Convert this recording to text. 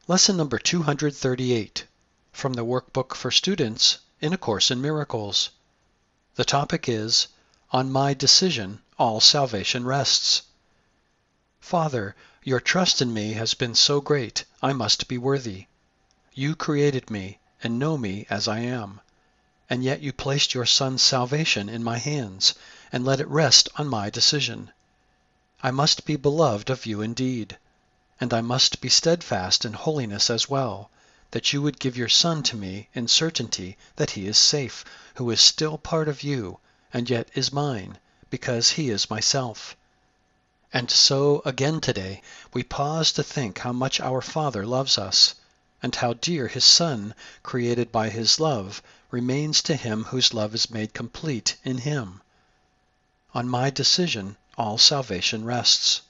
Lesson number 238 from the Workbook for Students in A Course in Miracles. The topic is, On My Decision All Salvation Rests. Father, your trust in me has been so great, I must be worthy. You created me and know me as I am. And yet you placed your Son's salvation in my hands and let it rest on my decision. I must be beloved of you indeed. And I must be steadfast in holiness as well, that you would give your Son to me in certainty that he is safe, who is still part of you, and yet is mine, because he is myself. And so again today we pause to think how much our Father loves us, and how dear his Son, created by his love, remains to him whose love is made complete in him. On my decision all salvation rests.